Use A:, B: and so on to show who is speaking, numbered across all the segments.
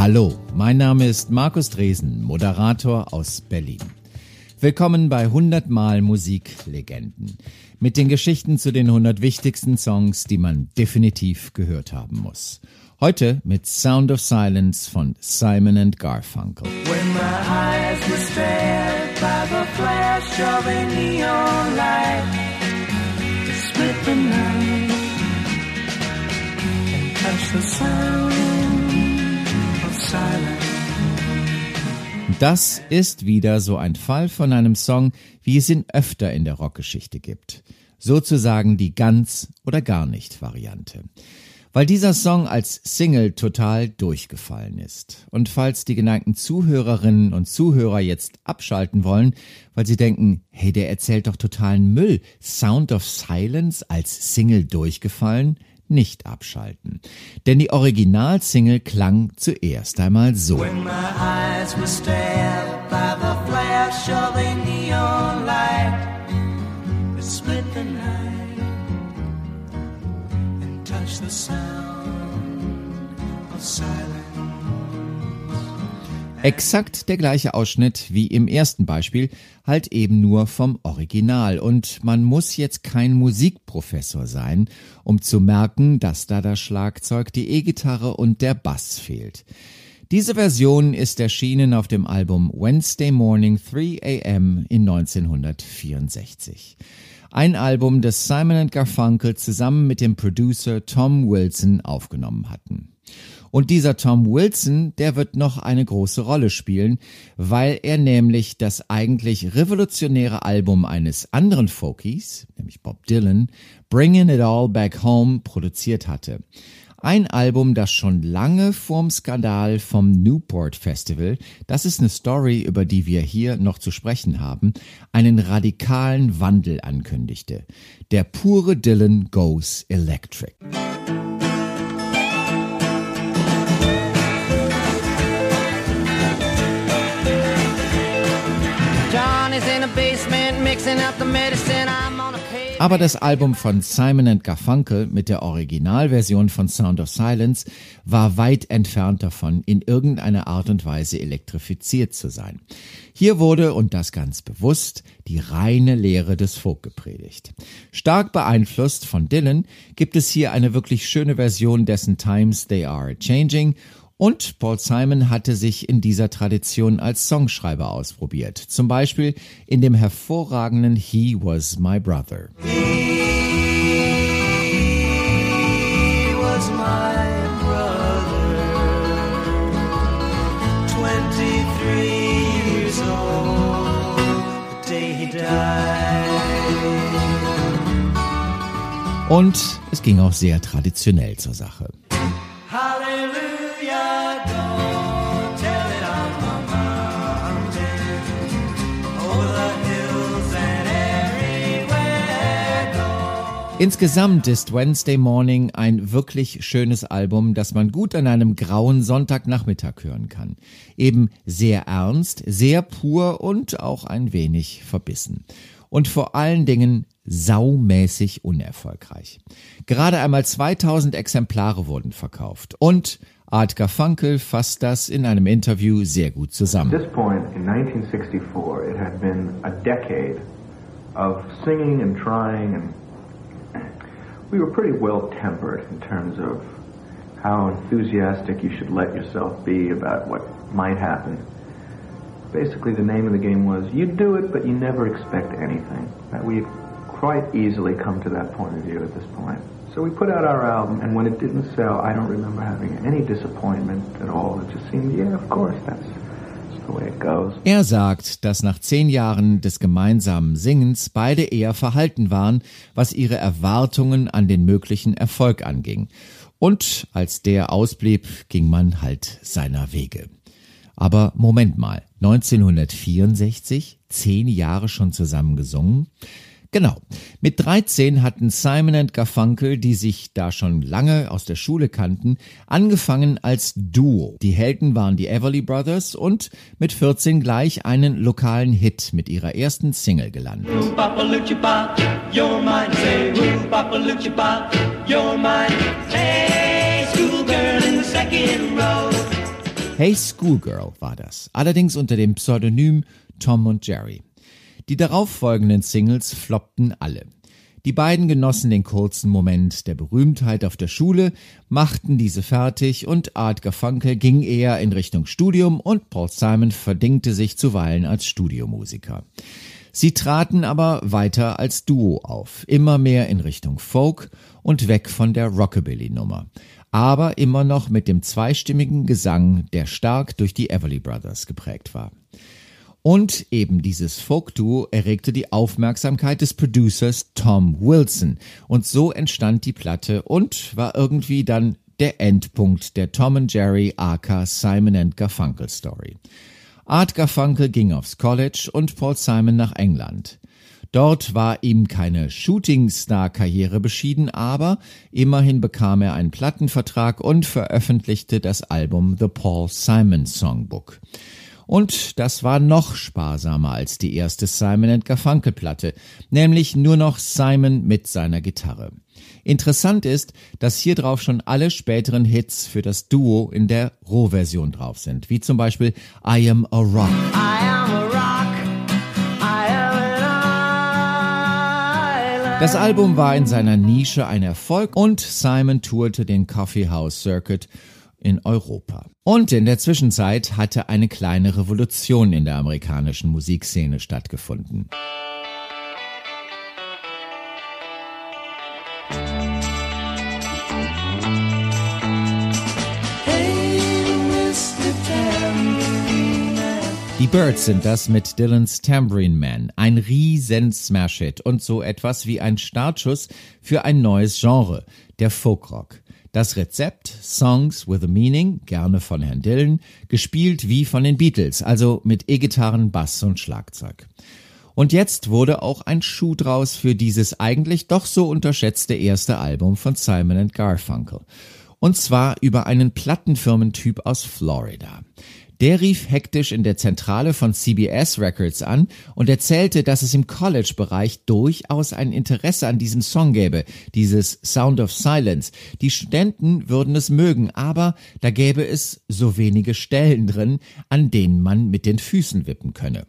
A: Hallo, mein Name ist Markus Dresen, Moderator aus Berlin. Willkommen bei 100 Mal Musiklegenden mit den Geschichten zu den 100 wichtigsten Songs, die man definitiv gehört haben muss. Heute mit Sound of Silence von Simon & Garfunkel.
B: When my eyes were stared by the flash of a neon light, it split the night and touched the sound of silence.
A: Das ist wieder so ein Fall von einem Song, wie es ihn öfter in der Rockgeschichte gibt. Sozusagen die ganz oder gar nicht Variante. Weil dieser Song als Single total durchgefallen ist. Und falls die geneigten Zuhörerinnen und Zuhörer jetzt abschalten wollen, weil sie denken, hey, der erzählt doch totalen Müll, Sound of Silence als Single durchgefallen, nicht abschalten. Denn die Originalsingle klang zuerst einmal so.
B: When my eyes were stared by the flash of a neon light, it split the night and touched the sound of silence.
A: Exakt der gleiche Ausschnitt wie im ersten Beispiel, halt eben nur vom Original. Und man muss jetzt kein Musikprofessor sein, um zu merken, dass da das Schlagzeug, die E-Gitarre und der Bass fehlt. Diese Version ist erschienen auf dem Album Wednesday Morning 3 a.m. in 1964. Ein Album, das Simon & Garfunkel zusammen mit dem Producer Tom Wilson aufgenommen hatten. Und dieser Tom Wilson, der wird noch eine große Rolle spielen, weil er nämlich das eigentlich revolutionäre Album eines anderen Folkies, nämlich Bob Dylan, Bringin' It All Back Home, produziert hatte. Ein Album, das schon lange vorm Skandal vom Newport Festival, das ist eine Story, über die wir hier noch zu sprechen haben, einen radikalen Wandel ankündigte. Der pure Dylan goes electric. Aber das Album von Simon & Garfunkel mit der Originalversion von Sound of Silence war weit entfernt davon, in irgendeiner Art und Weise elektrifiziert zu sein. Hier wurde, und das ganz bewusst, die reine Lehre des Folk gepredigt. Stark beeinflusst von Dylan gibt es hier eine wirklich schöne Version dessen Times They Are Changing. Und Paul Simon hatte sich in dieser Tradition als Songschreiber ausprobiert. Zum Beispiel in dem hervorragenden He Was My Brother.
B: He was my brother, 23 years old, the day he died.
A: Und es ging auch sehr traditionell zur Sache.
B: Hallelujah, don't tell it on the mountain, over the hills and everywhere go.
A: Insgesamt ist Wednesday Morning ein wirklich schönes Album, das man gut an einem grauen Sonntagnachmittag hören kann. Eben sehr ernst, sehr pur und auch ein wenig verbissen. Und vor allen Dingen saumäßig unerfolgreich. Gerade einmal 2000 Exemplare wurden verkauft. Und Art Garfunkel fasst das in einem Interview sehr gut zusammen.
C: At this point in 1964, it had been a decade of singing and trying, and we were pretty well tempered in terms of how enthusiastic you should let yourself be about what might happen. Basically, the name of the game was, you do it, but you never expect anything. We quite easily come to that point of view at this point. So we put out our album, and when it didn't sell, I don't remember having any disappointment at all. It just seemed, yeah, of course, that's the way it goes.
A: Er sagt, dass nach 10 Jahren des gemeinsamen Singens beide eher verhalten waren, was ihre Erwartungen an den möglichen Erfolg anging. Und als der ausblieb, ging man halt seiner Wege. Aber Moment mal, 1964, 10 Jahre schon zusammen gesungen? Genau. Mit 13 hatten Simon & Garfunkel, die sich da schon lange aus der Schule kannten, angefangen als Duo. Die Helden waren die Everly Brothers und mit 14 gleich einen lokalen Hit mit ihrer ersten Single gelandet. Hey Schoolgirl war das, allerdings unter dem Pseudonym Tom und Jerry. Die darauffolgenden Singles floppten alle. Die beiden genossen den kurzen Moment der Berühmtheit auf der Schule, machten diese fertig und Art Garfunkel ging eher in Richtung Studium und Paul Simon verdingte sich zuweilen als Studiomusiker. Sie traten aber weiter als Duo auf, immer mehr in Richtung Folk und weg von der Rockabilly-Nummer. Aber immer noch mit dem zweistimmigen Gesang, der stark durch die Everly Brothers geprägt war. Und eben dieses Folk-Duo erregte die Aufmerksamkeit des Producers Tom Wilson. Und so entstand die Platte und war irgendwie dann der Endpunkt der Tom and Jerry aka Simon & Garfunkel Story. Art Garfunkel ging aufs College und Paul Simon nach England. Dort war ihm keine Shooting-Star-Karriere beschieden, aber immerhin bekam er einen Plattenvertrag und veröffentlichte das Album The Paul Simon Songbook. Und das war noch sparsamer als die erste Simon & Garfunkel Platte, nämlich nur noch Simon mit seiner Gitarre. Interessant ist, dass hier drauf schon alle späteren Hits für das Duo in der Rohversion drauf sind, wie zum Beispiel I Am a Rock. Das Album war in seiner Nische ein Erfolg und Simon tourte den Coffee House Circuit in Europa. Und in der Zwischenzeit hatte eine kleine Revolution in der amerikanischen Musikszene stattgefunden. Die Byrds sind das mit Dylans Tambourine Man, ein riesen Smash-Hit und so etwas wie ein Startschuss für ein neues Genre, der Folkrock. Das Rezept, Songs with a Meaning, gerne von Herrn Dylan, gespielt wie von den Beatles, also mit E-Gitarren, Bass und Schlagzeug. Und jetzt wurde auch ein Schuh draus für dieses eigentlich doch so unterschätzte erste Album von Simon & Garfunkel. Und zwar über einen Plattenfirmentyp aus Florida. Der rief hektisch in der Zentrale von CBS Records an und erzählte, dass es im College-Bereich durchaus ein Interesse an diesem Song gäbe, dieses Sound of Silence. Die Studenten würden es mögen, aber da gäbe es so wenige Stellen drin, an denen man mit den Füßen wippen könne.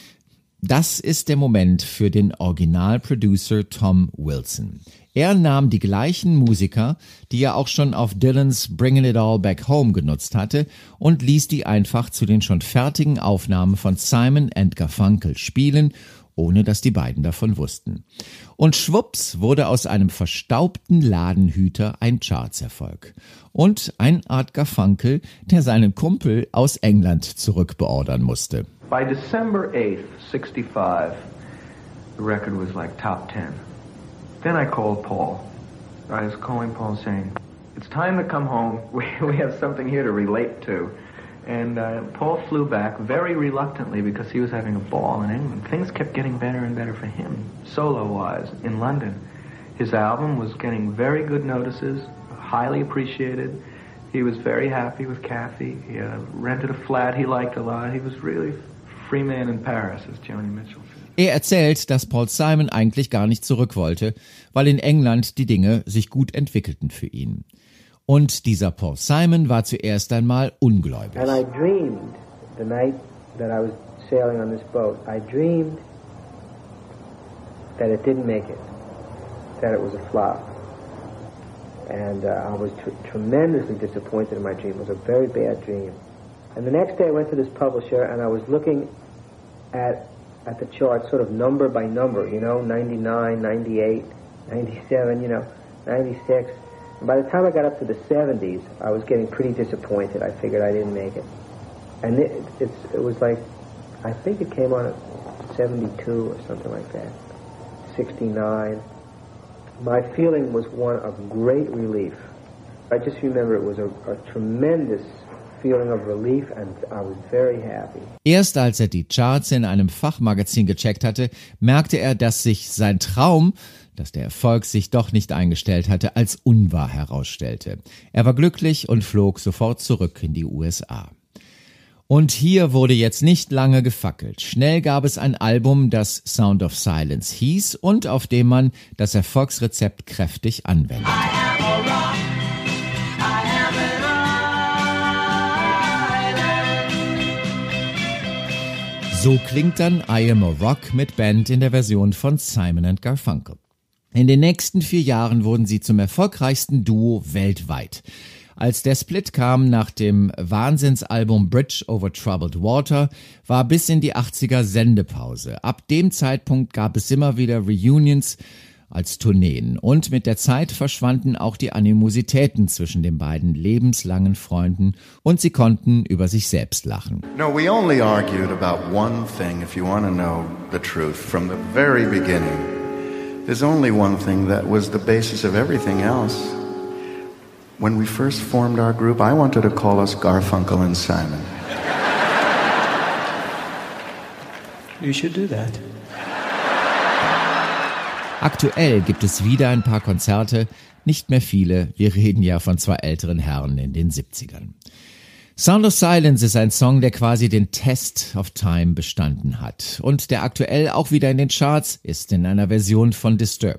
A: Das ist der Moment für den Originalproducer Tom Wilson. Er nahm die gleichen Musiker, die er auch schon auf Dylans Bringin' It All Back Home genutzt hatte, und ließ die einfach zu den schon fertigen Aufnahmen von Simon & Garfunkel spielen, ohne dass die beiden davon wussten. Und schwupps wurde aus einem verstaubten Ladenhüter ein Chartserfolg. Und ein Art Garfunkel, der seinen Kumpel aus England zurückbeordern musste.
C: By December 8th, 65, the record was like top 10. Then I called Paul. I was calling Paul saying, it's time to come home. We have something here to relate to. And Paul flew back very reluctantly because he was having a ball in England. Things kept getting better and better for him, solo-wise, in London. His album was getting very good notices, highly appreciated. He was very happy with Kathy. He rented a flat he liked a lot. He was really free man in Paris, as Joni Mitchell said.
A: Er erzählt, dass Paul Simon eigentlich gar nicht zurück wollte, weil in England die Dinge sich gut entwickelten für ihn. Und dieser Paul Simon war zuerst einmal ungläubig.
D: And I dreamed the night that I was sailing on this boat, I dreamed that it didn't make it, that it was a flop. And I was tremendously disappointed in my dream. It was a very bad dream. And the next day I went to this publisher and I was looking at the chart sort of number by number, 99, 98, 97, 96. And by the time I got up to the 70s, I was getting pretty disappointed. I figured I didn't make it. And it was like, I think it came on at 72 or something like that, 69. My feeling was one of great relief. I just remember it was a tremendous feeling of relief and I was very happy.
A: Erst als er die Charts in einem Fachmagazin gecheckt hatte, merkte er, dass sich sein Traum, dass der Erfolg sich doch nicht eingestellt hatte, als unwahr herausstellte. Er war glücklich und flog sofort zurück in die USA. Und hier wurde jetzt nicht lange gefackelt. Schnell gab es ein Album, das Sound of Silence hieß und auf dem man das Erfolgsrezept kräftig anwendete. So klingt dann I Am a Rock mit Band in der Version von Simon & Garfunkel. In den nächsten 4 Jahren wurden sie zum erfolgreichsten Duo weltweit. Als der Split kam nach dem Wahnsinnsalbum Bridge over Troubled Water, war bis in die 80er Sendepause. Ab dem Zeitpunkt gab es immer wieder Reunions als Tourneen und mit der Zeit verschwanden auch die Animositäten zwischen den beiden lebenslangen Freunden und sie konnten über sich selbst lachen.
E: No, we only argued about one thing, if you want to know the truth, from the very beginning. There's only one thing that was the basis of everything else. When we first formed our group, I wanted to call us Garfunkel and Simon.
D: You should do that.
A: Aktuell gibt es wieder ein paar Konzerte, nicht mehr viele, wir reden ja von 2 älteren Herren in den 70ern. Sound of Silence ist ein Song, der quasi den Test of Time bestanden hat und der aktuell auch wieder in den Charts ist in einer Version von Disturbed.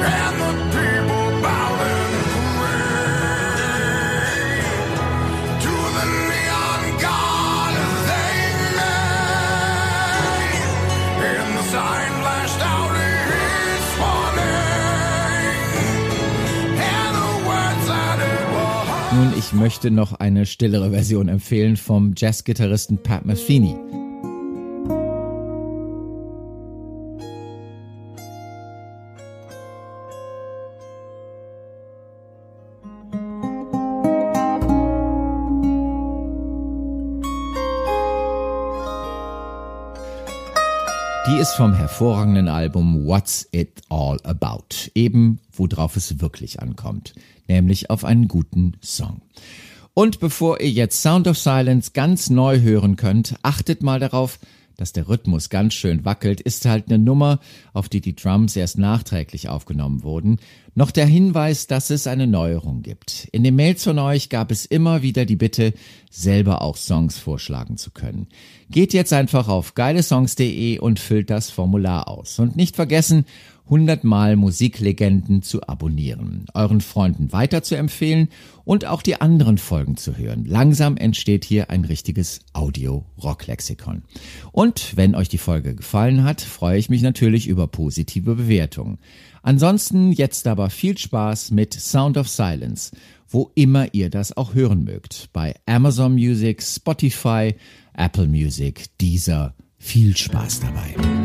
A: Nun, ich möchte noch eine stillere Version empfehlen vom Jazzgitarristen Pat Metheny. Die ist vom hervorragenden Album What's It All About, eben worauf es wirklich ankommt, nämlich auf einen guten Song. Und bevor ihr jetzt Sound of Silence ganz neu hören könnt, achtet mal darauf, dass der Rhythmus ganz schön wackelt, ist halt eine Nummer, auf die Drums erst nachträglich aufgenommen wurden. Noch der Hinweis, dass es eine Neuerung gibt. In den Mails von euch gab es immer wieder die Bitte, selber auch Songs vorschlagen zu können. Geht jetzt einfach auf geilesongs.de und füllt das Formular aus. Und nicht vergessen, 100-mal Musiklegenden zu abonnieren, euren Freunden weiterzuempfehlen und auch die anderen Folgen zu hören. Langsam entsteht hier ein richtiges Audio-Rock-Lexikon. Und wenn euch die Folge gefallen hat, freue ich mich natürlich über positive Bewertungen. Ansonsten jetzt aber viel Spaß mit Sound of Silence, wo immer ihr das auch hören mögt. Bei Amazon Music, Spotify, Apple Music, Deezer. Viel Spaß dabei.